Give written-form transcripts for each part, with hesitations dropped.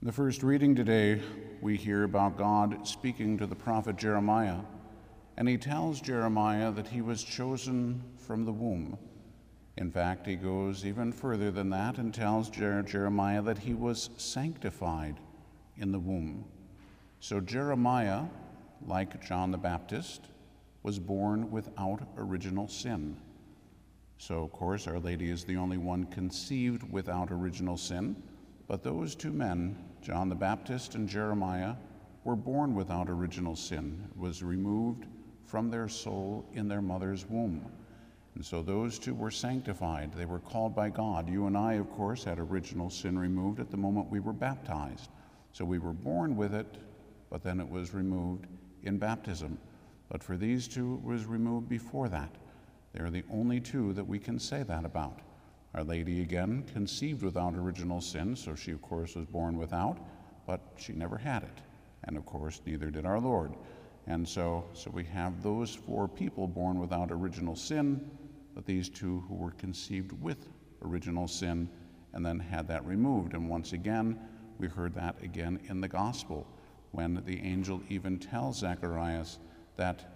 In the first reading today, we hear about God speaking to the prophet Jeremiah, and he tells Jeremiah that he was chosen from the womb. In fact, he goes even further than that and tells Jeremiah that he was sanctified in the womb. So Jeremiah, like John the Baptist, was born without original sin. So, of course, Our Lady is the only one conceived without original sin, but those two men, John the Baptist and Jeremiah, were born without original sin. It was removed from their soul in their mother's womb. And so those two were sanctified. They were called by God. You and I, of course, had original sin removed at the moment we were baptized. So we were born with it, but then it was removed in baptism. But for these two, it was removed before that. They're the only two that we can say that about. Our Lady, again, conceived without original sin, so she, of course, was born without, but she never had it. And, of course, neither did our Lord. And so we have those four people born without original sin, but these two who were conceived with original sin and then had that removed. And once again, we heard that again in the Gospel, when the angel even tells Zacharias that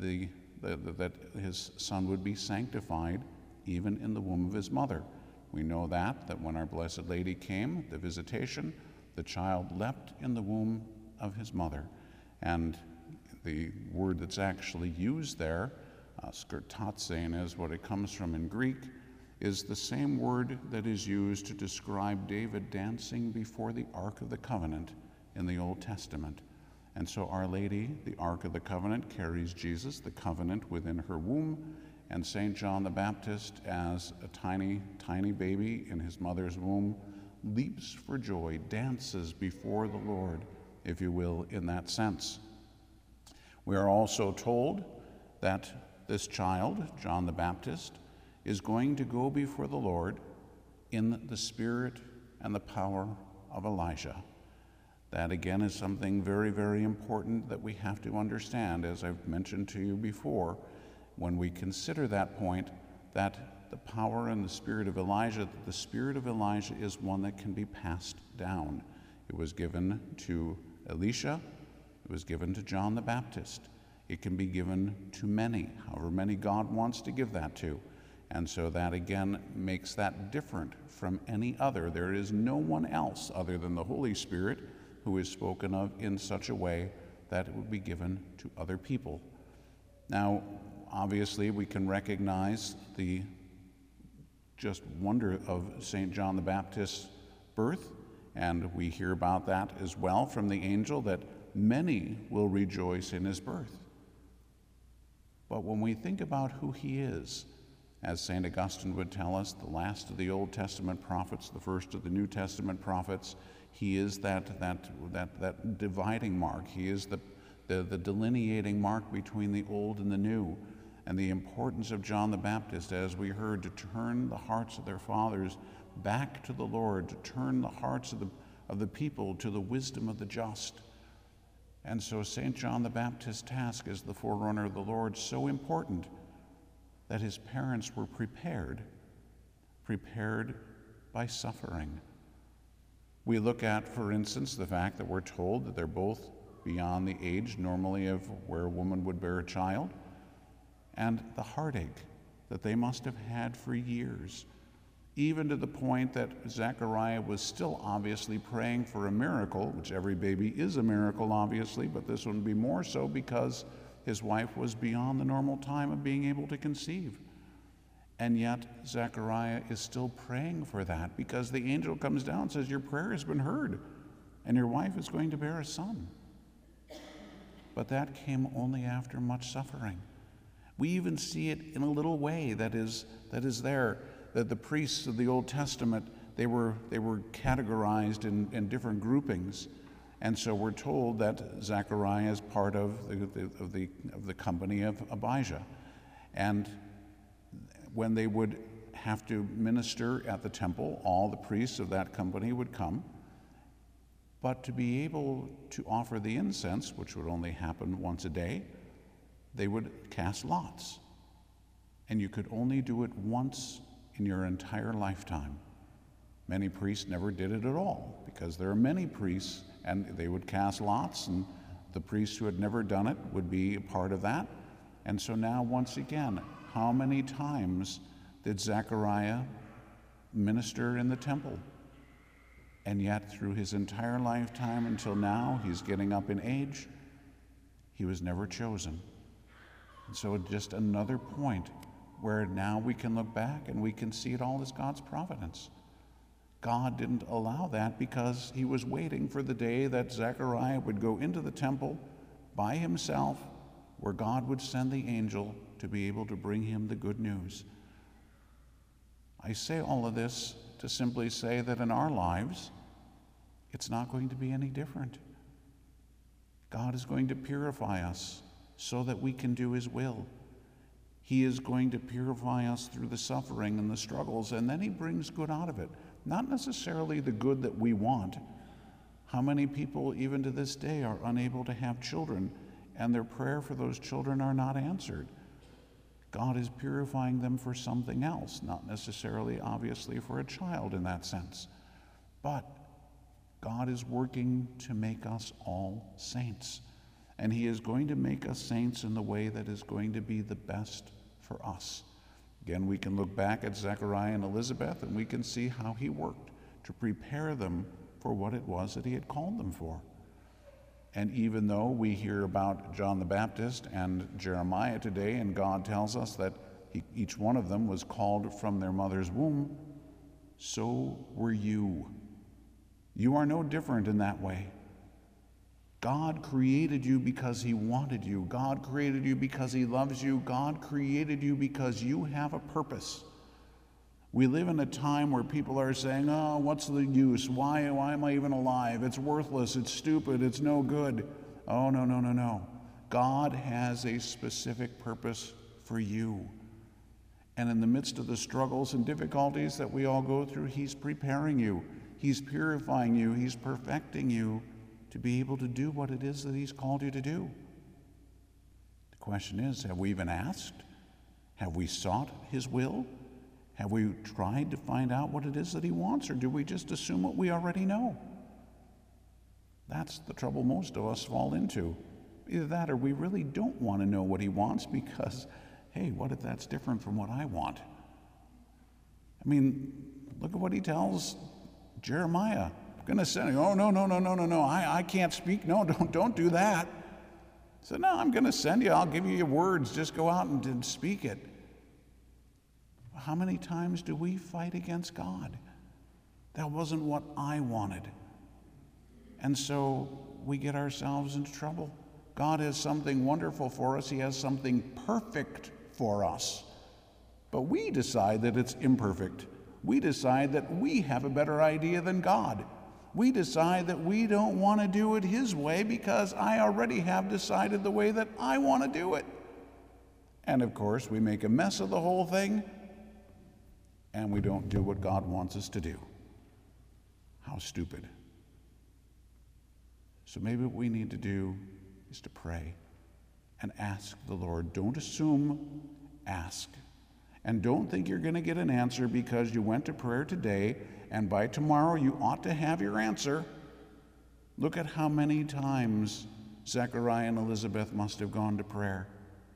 that his son would be sanctified even in the womb of his mother. We know that when Our Blessed Lady came, the visitation, the child leapt in the womb of his mother. And the word that's actually used there, skertatsein is what it comes from in Greek, is the same word that is used to describe David dancing before the Ark of the Covenant in the Old Testament. And so Our Lady, the Ark of the Covenant, carries Jesus, the covenant, within her womb, and St. John the Baptist, as a tiny, tiny baby in his mother's womb, leaps for joy, dances before the Lord, if you will, in that sense. We are also told that this child, John the Baptist, is going to go before the Lord in the spirit and the power of Elijah. That, again, is something very, very important that we have to understand, as I've mentioned to you before, when we consider that point, that the power and the spirit of Elijah, the spirit of Elijah is one that can be passed down. It was given to Elisha, it was given to John the Baptist. It can be given to many, however many God wants to give that to. And so that, again, makes that different from any other. There is no one else other than the Holy Spirit who is spoken of in such a way that it would be given to other people. Now, obviously, we can recognize the just wonder of St. John the Baptist's birth, and we hear about that as well from the angel, that many will rejoice in his birth. But when we think about who he is, as St. Augustine would tell us, the last of the Old Testament prophets, the first of the New Testament prophets, he is that dividing mark. He is the delineating mark between the old and the new. And the importance of John the Baptist, as we heard, to turn the hearts of their fathers back to the Lord, to turn the hearts of the people to the wisdom of the just. And so St. John the Baptist's task as the forerunner of the Lord, so important that his parents were prepared by suffering. We look at, for instance, the fact that we're told that they're both beyond the age normally of where a woman would bear a child, and the heartache that they must have had for years, even to the point that Zechariah was still obviously praying for a miracle, which every baby is a miracle, obviously, but this one would be more so because his wife was beyond the normal time of being able to conceive. And yet Zechariah is still praying for that, because the angel comes down and says, your prayer has been heard, and your wife is going to bear a son. But that came only after much suffering. We even see it in a little way that is there, that the priests of the Old Testament, they were categorized in different groupings. And so we're told that Zechariah is part of the company of Abijah. And when they would have to minister at the temple, all the priests of that company would come. But to be able to offer the incense, which would only happen once a day, they would cast lots. And you could only do it once in your entire lifetime. Many priests never did it at all because there are many priests, and they would cast lots, and the priest who had never done it would be a part of that. And so now, once again, how many times did Zechariah minister in the temple? And yet, through his entire lifetime until now, he's getting up in age, he was never chosen. And so just another point where now we can look back and we can see it all as God's providence. God didn't allow that because he was waiting for the day that Zechariah would go into the temple by himself, where God would send the angel to be able to bring him the good news. I say all of this to simply say that in our lives, it's not going to be any different. God is going to purify us so that we can do his will. He is going to purify us through the suffering and the struggles, and then he brings good out of it. Not necessarily the good that we want. How many people, even to this day, are unable to have children, and their prayer for those children are not answered? God is purifying them for something else, not necessarily, obviously, for a child in that sense. But God is working to make us all saints. And he is going to make us saints in the way that is going to be the best for us. Again, we can look back at Zechariah and Elizabeth, and we can see how he worked to prepare them for what it was that he had called them for. And even though we hear about John the Baptist and Jeremiah today, and God tells us that each one of them was called from their mother's womb, so were you. You are no different in that way. God created you because he wanted you. God created you because he loves you. God created you because you have a purpose. We live in a time where people are saying, oh, what's the use? Why am I even alive? It's worthless. It's stupid. It's no good. Oh, no, no, no, no. God has a specific purpose for you. And in the midst of the struggles and difficulties that we all go through, he's preparing you. He's purifying you. He's perfecting you to be able to do what it is that he's called you to do. The question is, have we even asked? Have we sought his will? Have we tried to find out what it is that he wants, or do we just assume what we already know? That's the trouble most of us fall into. Either that or we really don't want to know what he wants because, hey, what if that's different from what I want? I mean, look at what he tells Jeremiah. I'm going to send him. Oh, no, I can't speak. No, don't do that. He said, no, I'm going to send you. I'll give you your words. Just go out and speak it. How many times do we fight against God? That wasn't what I wanted. And so we get ourselves into trouble. God has something wonderful for us. He has something perfect for us. But we decide that it's imperfect. We decide that we have a better idea than God. We decide that we don't want to do it his way because I already have decided the way that I want to do it. And of course, we make a mess of the whole thing, and we don't do what God wants us to do. How stupid. So maybe what we need to do is to pray and ask the Lord. Don't assume, ask. And don't think you're going to get an answer because you went to prayer today and by tomorrow you ought to have your answer. Look at how many times Zechariah and Elizabeth must have gone to prayer.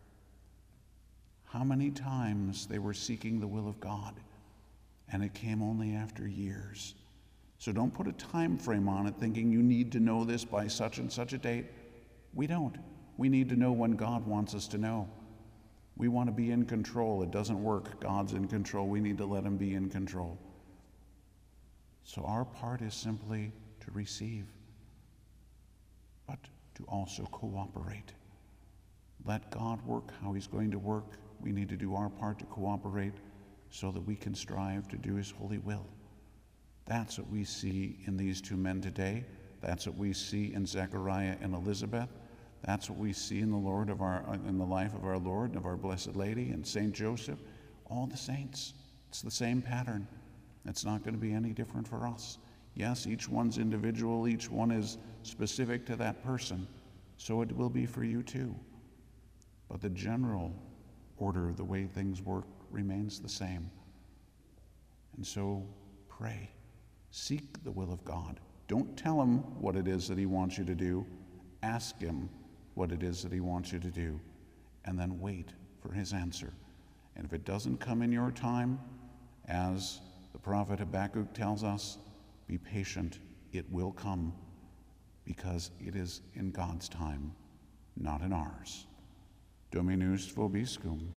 How many times they were seeking the will of God, and it came only after years. So don't put a time frame on it thinking you need to know this by such and such a date. We don't. We need to know when God wants us to know. We want to be in control. It doesn't work. God's in control. We need to let him be in control. So our part is simply to receive, but to also cooperate. Let God work how he's going to work. We need to do our part to cooperate so that we can strive to do his holy will. That's what we see in these two men today. That's what we see in Zechariah and Elizabeth. That's what we see in the life of our Lord and of our Blessed Lady and Saint Joseph, all the saints. It's the same pattern. It's not going to be any different for us. Yes, each one's individual, each one is specific to that person, so it will be for you too. But the general order of the way things work remains the same. And so pray Seek the will of God. Don't tell him what it is that he wants you to do. Ask him what it is that he wants you to do, and then wait for his answer. And if it doesn't come in your time, as the prophet Habakkuk tells us, be patient. It will come, because it is in God's time, not in ours. Dominus vobiscum.